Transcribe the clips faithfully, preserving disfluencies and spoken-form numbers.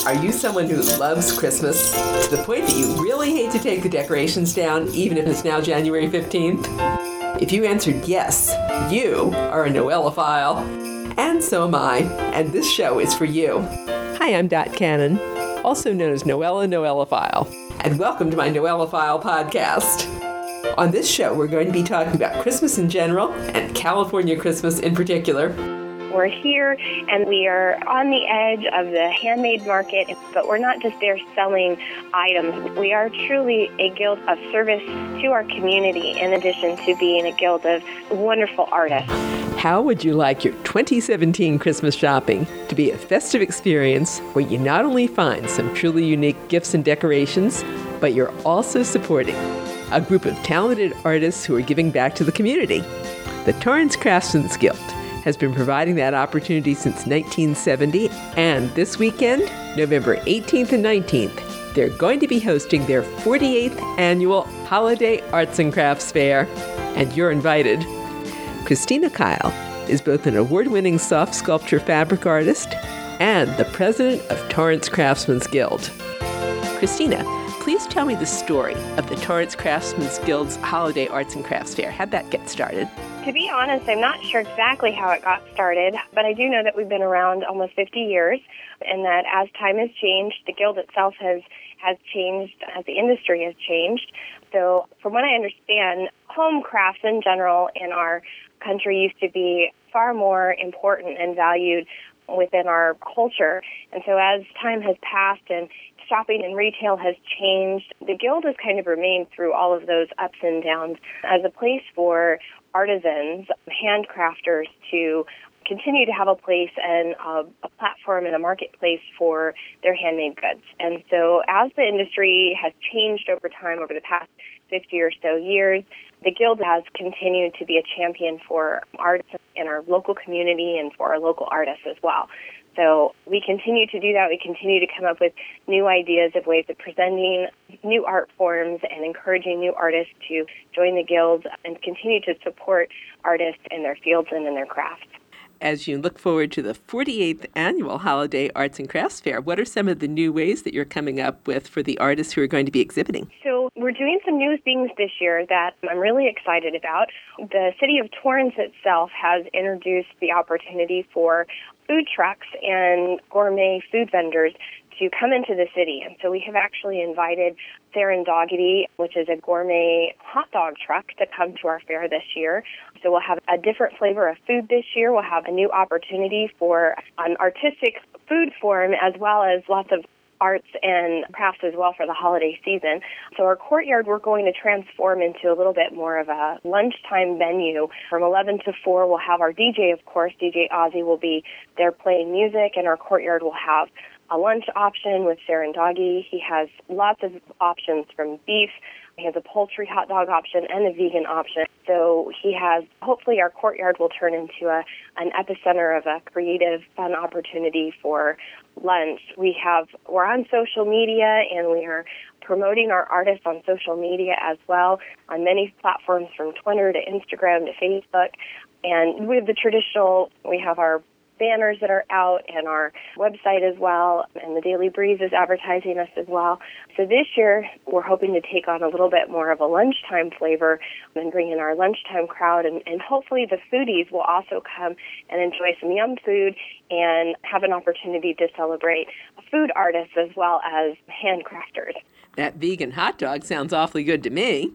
Are you someone who loves Christmas to the point that you really hate to take the decorations down, even if it's now January fifteenth? If you answered yes, you are a Noelophile. And so am I, and this show is for you. Hi, I'm Dot Cannon, also known as Noella Noelophile, and welcome to my Noelophile podcast. On this show, we're going to be talking about Christmas in general, and California Christmas in particular. We're here and we are on the edge of the handmade market, but we're not just there selling items. We are truly a guild of service to our community in addition to being a guild of wonderful artists. How would you like your twenty seventeen Christmas shopping to be a festive experience where you not only find some truly unique gifts and decorations, but you're also supporting a group of talented artists who are giving back to the community? The Torrance Craftsmen's Guild has been providing that opportunity since nineteen seventy, and this weekend, November eighteenth and nineteenth, they're going to be hosting their forty-eighth annual Holiday Arts and Crafts Fair, and you're invited. Christina Kyle is both an award-winning soft sculpture fabric artist and the president of Torrance Craftsmen's Guild. Christina, please tell me the story of the Torrance Craftsmen's Guild's Holiday Arts and Crafts Fair. How'd that get started? To be honest, I'm not sure exactly how it got started, but I do know that we've been around almost fifty years, and that as time has changed, the Guild itself has, has changed as the industry has changed. So from what I understand, home crafts in general in our country used to be far more important and valued within our culture. And so as time has passed and shopping and retail has changed, the Guild has kind of remained through all of those ups and downs as a place for artisans, handcrafters to continue to have a place and a, a platform and a marketplace for their handmade goods. And so as the industry has changed over time, over the past fifty or so years, the Guild has continued to be a champion for artists in our local community and for our local artists as well. So we continue to do that. We continue to come up with new ideas of ways of presenting new art forms and encouraging new artists to join the Guild and continue to support artists in their fields and in their crafts. As you look forward to the forty-eighth annual Holiday Arts and Crafts Fair, what are some of the new ways that you're coming up with for the artists who are going to be exhibiting? So we're doing some new things this year that I'm really excited about. The city of Torrance itself has introduced the opportunity for food trucks and gourmet food vendors to come into the city. And so we have actually invited Serendogity, which is a gourmet hot dog truck, to come to our fair this year. So we'll have a different flavor of food this year. We'll have a new opportunity for an artistic food form as well as lots of arts and crafts as well for the holiday season. So our courtyard we're going to transform into a little bit more of a lunchtime venue. From eleven to four, we'll have our D J, of course. D J Ozzy will be there playing music, and our courtyard will have a lunch option with Serendoggy. He has lots of options from beef. He has a poultry hot dog option and a vegan option. So he has, hopefully our courtyard will turn into a an epicenter of a creative, fun opportunity for lunch. We have, we're on social media and we are promoting our artists on social media as well, on many platforms from Twitter to Instagram to Facebook. And with the traditional, we have our banners that are out and our website as well, and the Daily Breeze is advertising us as well. So this year, we're hoping to take on a little bit more of a lunchtime flavor and bring in our lunchtime crowd, and, and hopefully the foodies will also come and enjoy some yum food and have an opportunity to celebrate food artists as well as handcrafters. That vegan hot dog sounds awfully good to me.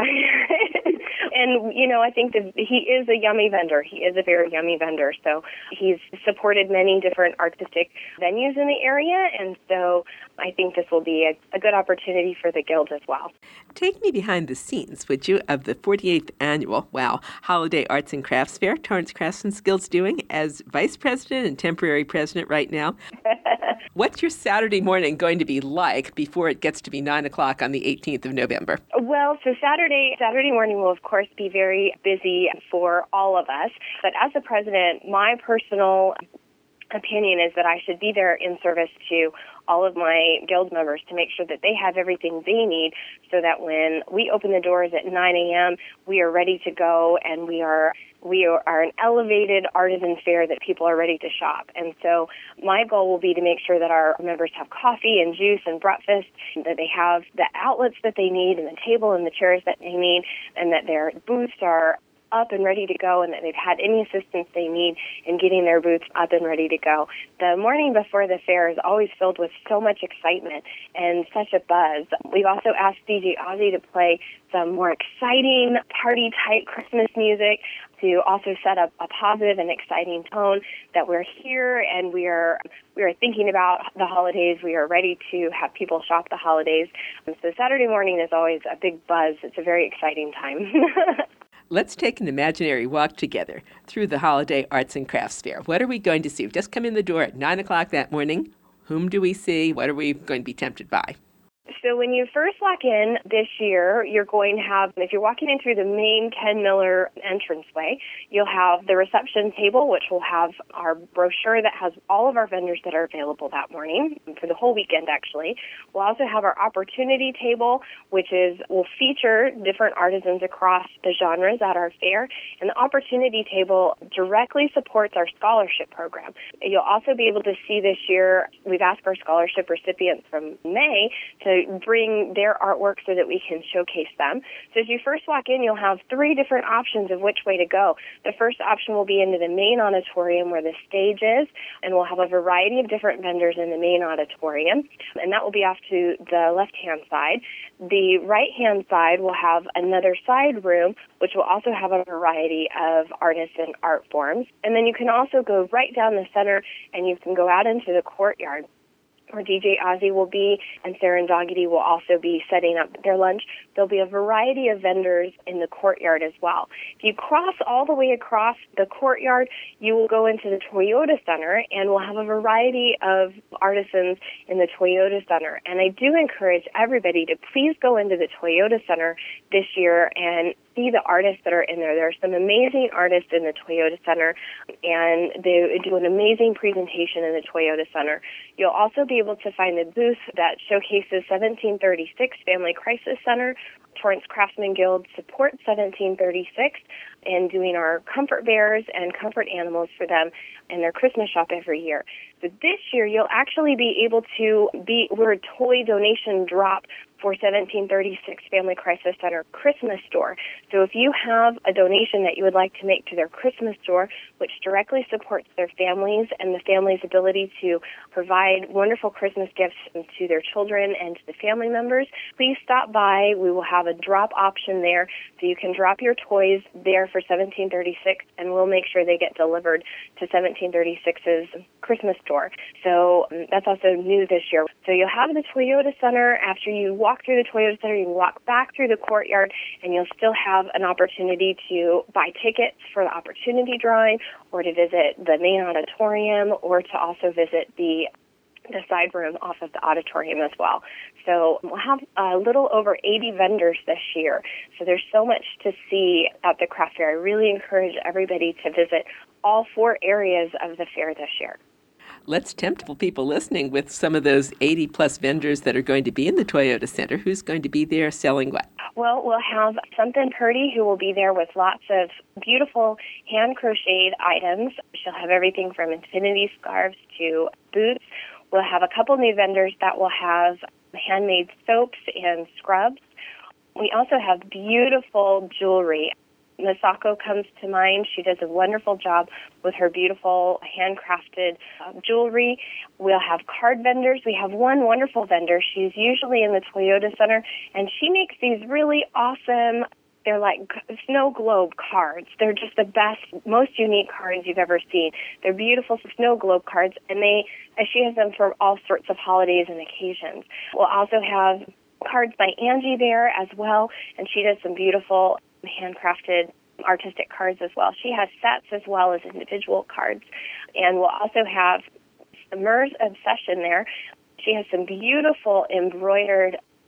And, you know, I think that he is a yummy vendor. He is a very yummy vendor. So he's supported many different artistic venues in the area. And so I think this will be a, a good opportunity for the Guild as well. Take me behind the scenes, would you, of the forty-eighth annual, wow, Holiday Arts and Crafts Fair Torrance Craftsmen's Guild's doing as vice president and temporary president right now. What's your Saturday morning going to be like before it gets to be nine o'clock on the eighteenth of November? Well, so Saturday, Saturday morning will, of course, be very busy for all of us. But as the president, my personal opinion is that I should be there in service to all of my guild members to make sure that they have everything they need so that when we open the doors at nine a.m., we are ready to go and we are we are an elevated artisan fair that people are ready to shop. And so my goal will be to make sure that our members have coffee and juice and breakfast, that they have the outlets that they need and the table and the chairs that they need, and that their booths are up and ready to go, and that they've had any assistance they need in getting their booths up and ready to go. The morning before the fair is always filled with so much excitement and such a buzz. We've also asked D J Ozzy to play some more exciting party-type Christmas music to also set up a positive and exciting tone that we're here and we are we are thinking about the holidays. We are ready to have people shop the holidays. And so Saturday morning is always a big buzz. It's a very exciting time. Let's take an imaginary walk together through the Holiday Arts and Crafts Fair. What are we going to see? We've just come in the door at nine o'clock that morning. Whom do we see? What are we going to be tempted by? So when you first walk in this year, you're going to have, if you're walking in through the main Ken Miller entranceway, you'll have the reception table, which will have our brochure that has all of our vendors that are available that morning, for the whole weekend actually. We'll also have our opportunity table, which is will feature different artisans across the genres at our fair. And the opportunity table directly supports our scholarship program. You'll also be able to see this year, we've asked our scholarship recipients from May to bring their artwork so that we can showcase them. So as you first walk in, you'll have three different options of which way to go. The first option will be into the main auditorium where the stage is, and we'll have a variety of different vendors in the main auditorium, and that will be off to the left-hand side. The right-hand side will have another side room, which will also have a variety of artists and art forms. And then you can also go right down the center, and you can go out into the courtyard, where D J Ozzy will be, and Sarah and Doggedy will also be setting up their lunch. There'll be a variety of vendors in the courtyard as well. If you cross all the way across the courtyard, you will go into the Toyota Center, and we'll have a variety of artisans in the Toyota Center. And I do encourage everybody to please go into the Toyota Center this year and see the artists that are in there. There are some amazing artists in the Toyota Center, and they do an amazing presentation in the Toyota Center. You'll also be able to find the booth that showcases seventeen thirty-six Family Crisis Center. Torrance Craftsman Guild supports seventeen thirty-six and doing our comfort bears and comfort animals for them in their Christmas shop every year. So this year, you'll actually be able to be, we're a toy donation drop for seventeen thirty-six Family Crisis Center Christmas store. So if you have a donation that you would like to make to their Christmas store, which directly supports their families and the family's ability to provide wonderful Christmas gifts to their children and to the family members, please stop by. We will have a drop option there, so you can drop your toys there for seventeen thirty-six, and we'll make sure they get delivered to seventeen thirty-six's Christmas store. So um, that's also new this year. So you'll have the Toyota Center. After you walk through the Toyota Center, you walk back through the courtyard, and you'll still have an opportunity to buy tickets for the opportunity drawing, or to visit the main auditorium, or to also visit the the side room off of the auditorium as well. So we'll have a little over eighty vendors this year. So there's so much to see at the craft fair. I really encourage everybody to visit all four areas of the fair this year. Let's tempt people listening with some of those eighty plus vendors that are going to be in the Toyota Center. Who's going to be there selling what? Well, we'll have Something Purdy, who will be there with lots of beautiful hand-crocheted items. She'll have everything from infinity scarves to boots. We'll have a couple new vendors that will have handmade soaps and scrubs. We also have beautiful jewelry. Masako comes to mind. She does a wonderful job with her beautiful handcrafted uh, jewelry. We'll have card vendors. We have one wonderful vendor. She's usually in the Toyota Center, and she makes these really awesome, they're like snow globe cards. They're just the best, most unique cards you've ever seen. They're beautiful snow globe cards, and they, and she has them for all sorts of holidays and occasions. We'll also have cards by Angie there as well, and she does some beautiful handcrafted artistic cards as well. She has sets as well as individual cards. And we'll also have Mer's Obsession there. She has some beautiful embroidered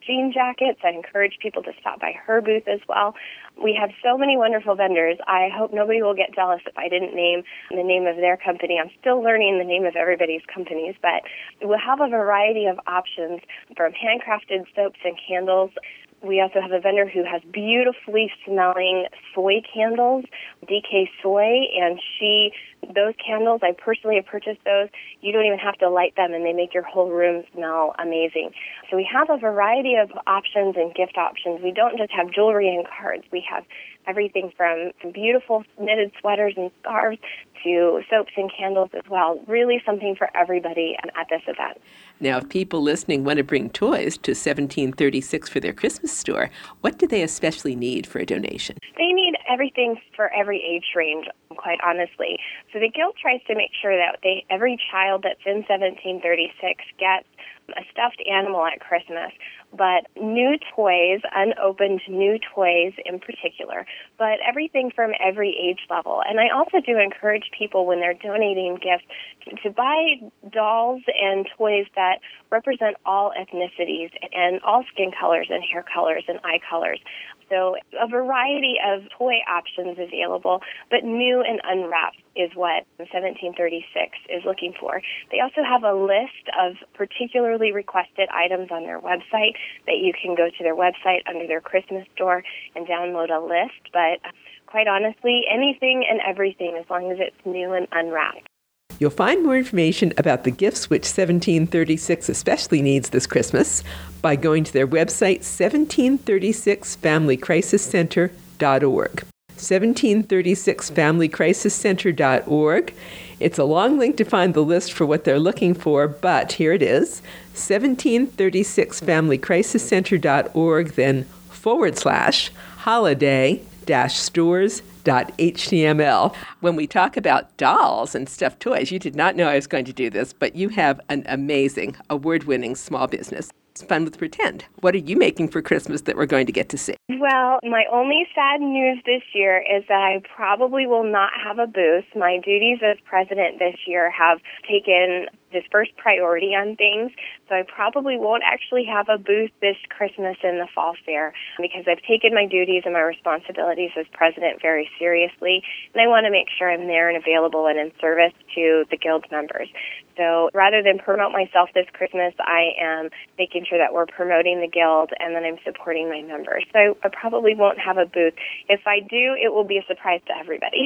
jean jackets. I encourage people to stop by her booth as well. We have so many wonderful vendors. I hope nobody will get jealous if I didn't name the name of their company. I'm still learning the name of everybody's companies, but we'll have a variety of options from handcrafted soaps and candles. We also have a vendor who has beautifully smelling soy candles, D K Soy, and she, those candles, I personally have purchased those. You don't even have to light them, and they make your whole room smell amazing. So we have a variety of options and gift options. We don't just have jewelry and cards. We have everything from beautiful knitted sweaters and scarves to soaps and candles as well. Really something for everybody at this event. Now, if people listening want to bring toys to seventeen thirty-six for their Christmas store, what do they especially need for a donation? They need everything for every age range, quite honestly. So the Guild tries to make sure that they, every child that's in seventeen thirty-six gets a stuffed animal at Christmas, but new toys, unopened new toys in particular, but everything from every age level. And I also do encourage people when they're donating gifts to buy dolls and toys that represent all ethnicities and all skin colors and hair colors and eye colors. So a variety of toy options available, but new and unwrapped is what seventeen thirty-six is looking for. They also have a list of particularly requested items on their website that you can go to their website under their Christmas store and download a list. But quite honestly, anything and everything as long as it's new and unwrapped. You'll find more information about the gifts which seventeen thirty-six especially needs this Christmas by going to their website, seventeen thirty-six family crisis center dot org. seventeen thirty-six family crisis center dot org. It's a long link to find the list for what they're looking for, but here it is, seventeen thirty-six family crisis center dot org, then forward slash holiday dash stores dot H T M L. When we talk about dolls and stuffed toys, you did not know I was going to do this, but you have an amazing, award-winning small business. It's Fun with Pretend. What are you making for Christmas that we're going to get to see? Well, my only sad news this year is that I probably will not have a booth. My duties as president this year have taken this first priority on things, so I probably won't actually have a booth this Christmas in the fall fair because I've taken my duties and my responsibilities as president very seriously, and I want to make sure I'm there and available and in service to the Guild members. So rather than promote myself this Christmas, I am making sure that we're promoting the Guild and then I'm supporting my members. So I probably won't have a booth. If I do, it will be a surprise to everybody.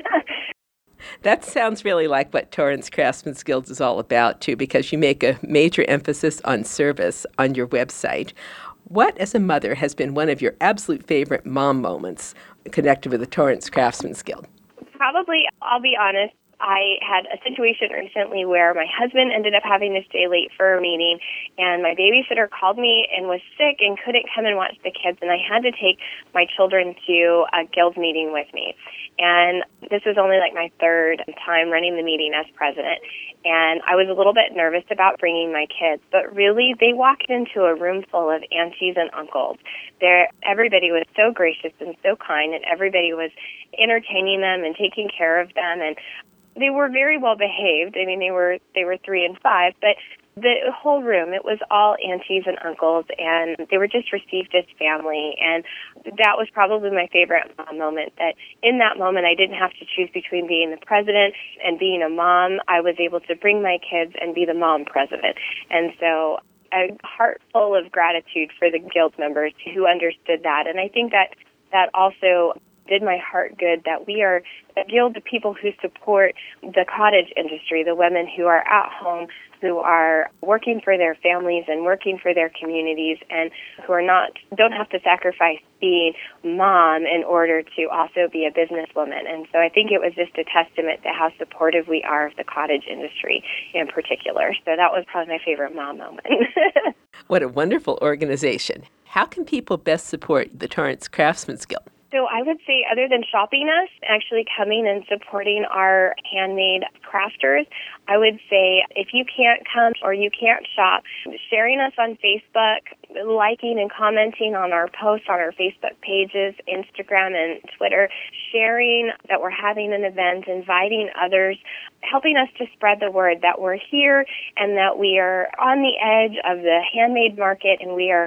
That sounds really like what Torrance Craftsmen's Guild is all about, too, because you make a major emphasis on service on your website. What, as a mother, has been one of your absolute favorite mom moments connected with the Torrance Craftsmen's Guild? Probably, I'll be honest, I had a situation recently where my husband ended up having to stay late for a meeting, and my babysitter called me and was sick and couldn't come and watch the kids, and I had to take my children to a Guild meeting with me. And this was only like my third time running the meeting as president, and I was a little bit nervous about bringing my kids, but really they walked into a room full of aunties and uncles. There, everybody was so gracious and so kind, and everybody was entertaining them and taking care of them, and they were very well behaved. I mean, they were they were three and five, but the whole room, it was all aunties and uncles, and they were just received as family. And that was probably my favorite mom moment, that in that moment I didn't have to choose between being the president and being a mom. I was able to bring my kids and be the mom president. And so a heart full of gratitude for the Guild members who understood that. And I think that that also did my heart good, that we are a Guild of people who support the cottage industry, the women who are at home, who are working for their families and working for their communities, and who are not don't have to sacrifice being mom in order to also be a businesswoman. And so I think it was just a testament to how supportive we are of the cottage industry in particular. So that was probably my favorite mom moment. What a wonderful organization. How can people best support the Torrance Craftsmen's Guild? So I would say, other than shopping us, actually coming and supporting our handmade crafters, I would say if you can't come or you can't shop, sharing us on Facebook, liking and commenting on our posts on our Facebook pages, Instagram and Twitter, sharing that we're having an event, inviting others, helping us to spread the word that we're here and that we are on the edge of the handmade market and we are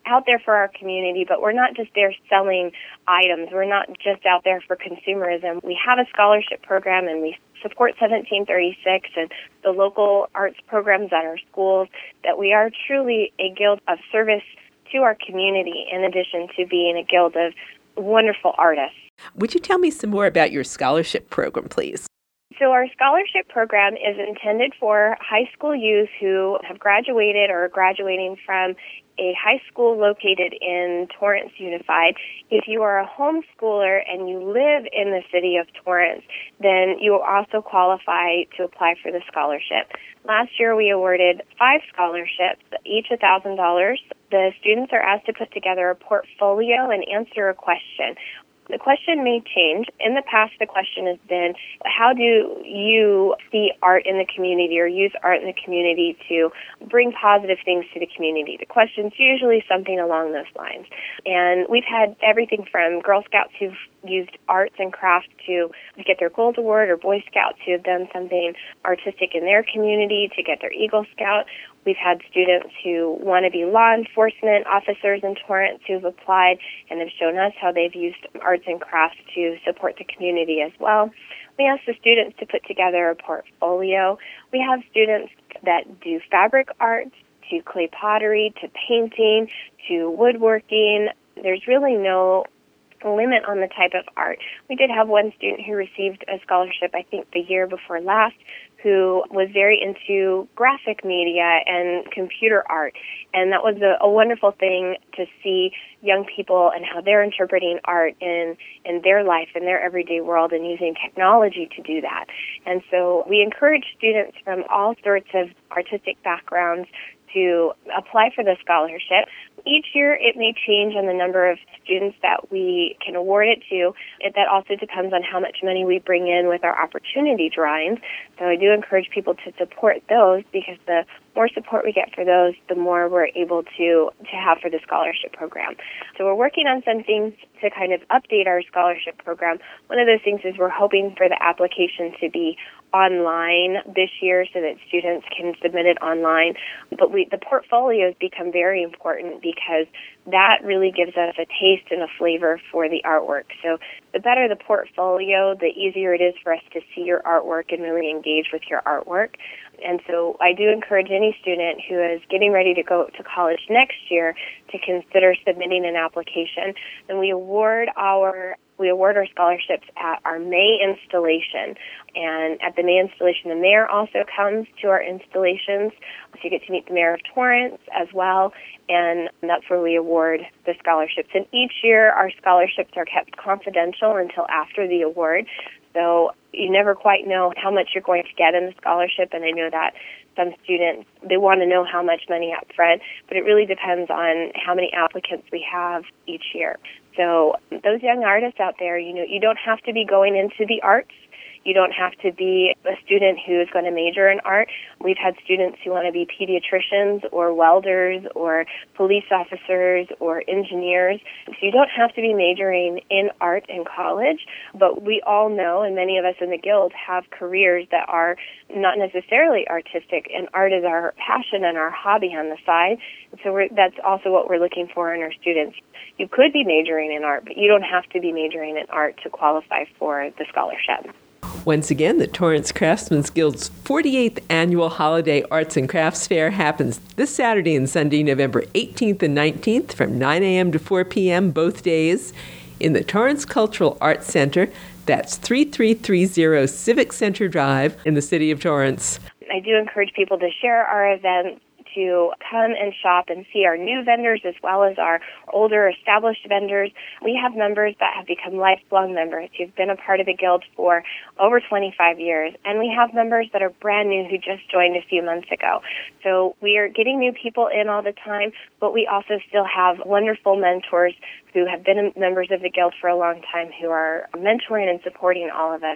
out there for our community, but we're not just there selling items. We're not just out there for consumerism. We have a scholarship program, and we support seventeen thirty-six and the local arts programs at our schools, that we are truly a guild of service to our community in addition to being a guild of wonderful artists. Would you tell me some more about your scholarship program, please? So our scholarship program is intended for high school youth who have graduated or are graduating from a high school located in Torrance Unified. If you are a homeschooler and you live in the city of Torrance, then you will also qualify to apply for the scholarship. Last year we awarded five scholarships, each one thousand dollars. The students are asked to put together a portfolio and answer a question. The question may change. In the past, the question has been, how do you see art in the community or use art in the community to bring positive things to the community? The question's usually something along those lines. And we've had everything from Girl Scouts who've used arts and crafts to get their Gold Award, or Boy Scouts who have done something artistic in their community to get their Eagle Scout. We've had students who want to be law enforcement officers in Torrance who've applied and have shown us how they've used arts and crafts to support the community as well. We ask the students to put together a portfolio. We have students that do fabric art, to clay pottery, to painting, to woodworking. There's really no limit on the type of art. We did have one student who received a scholarship, I think the year before last, who was very into graphic media and computer art. And that was a, a wonderful thing to see young people and how they're interpreting art in, in their life, in their everyday world, and using technology to do that. And so we encourage students from all sorts of artistic backgrounds to apply for the scholarship. Each year it may change on the number of students that we can award it to. It, that also depends on how much money we bring in with our opportunity drawings. So I do encourage people to support those, because the more support we get for those, the more we're able to, to have for the scholarship program. So we're working on some things to kind of update our scholarship program. One of those things is we're hoping for the application to be online this year so that students can submit it online. But we, the portfolios become very important, because that really gives us a taste and a flavor for the artwork. So the better the portfolio, the easier it is for us to see your artwork and really engage with your artwork. And so I do encourage any student who is getting ready to go to college next year to consider submitting an application. And we award our We award our scholarships at our May installation. And at the May installation, the mayor also comes to our installations. So you get to meet the mayor of Torrance as well. And that's where we award the scholarships. And each year, our scholarships are kept confidential until after the award. So you never quite know how much you're going to get in the scholarship. And I know that some students, they want to know how much money up front, but it really depends on how many applicants we have each year. So those young artists out there, you know, you don't have to be going into the arts. You don't have to be a student who is going to major in art. We've had students who want to be pediatricians or welders or police officers or engineers. So you don't have to be majoring in art in college, but we all know, and many of us in the Guild have careers that are not necessarily artistic, and art is our passion and our hobby on the side. And so we're, that's also what we're looking for in our students. You could be majoring in art, but you don't have to be majoring in art to qualify for the scholarship. Once again, the Torrance Craftsmen's Guild's forty-eighth Annual Holiday Arts and Crafts Fair happens this Saturday and Sunday, November eighteenth and nineteenth, from nine a.m. to four p.m. both days in the Torrance Cultural Arts Center. That's thirty-three thirty Civic Center Drive in the city of Torrance. I do encourage people to share our events, to come and shop and see our new vendors as well as our older established vendors. We have members that have become lifelong members who've been a part of the Guild for over twenty-five years, and we have members that are brand new who just joined a few months ago. So we are getting new people in all the time, but we also still have wonderful mentors who have been members of the Guild for a long time who are mentoring and supporting all of us.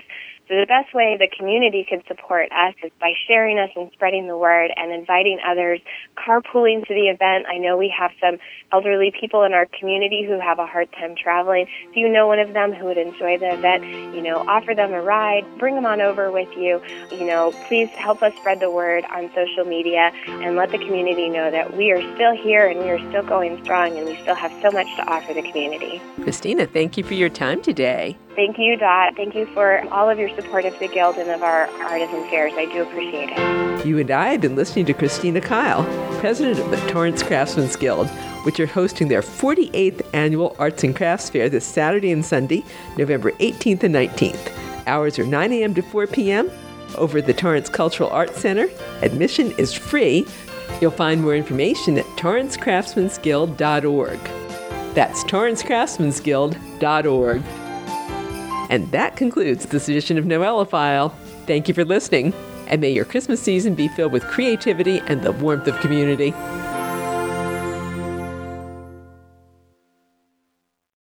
So the best way the community could support us is by sharing us and spreading the word and inviting others, carpooling to the event. I know we have some elderly people in our community who have a hard time traveling. If you know one of them who would enjoy the event, you know, offer them a ride, bring them on over with you. You know, please help us spread the word on social media and let the community know that we are still here and we are still going strong and we still have so much to offer the community. Christina, thank you for your time today. Thank you, Dot. Thank you for all of your support of the Guild and of our artisan fairs. I do appreciate it. You and I have been listening to Christina Kyle, president of the Torrance Craftsmen's Guild, which are hosting their forty-eighth annual Arts and Crafts Fair this Saturday and Sunday, November eighteenth and nineteenth. Hours are nine a.m. to four p.m. over at the Torrance Cultural Arts Center. Admission is free. You'll find more information at torrance craftsmans guild dot org. That's torrance craftsmans guild dot org. And that concludes this edition of Noelophile. Thank you for listening, and may your Christmas season be filled with creativity and the warmth of community.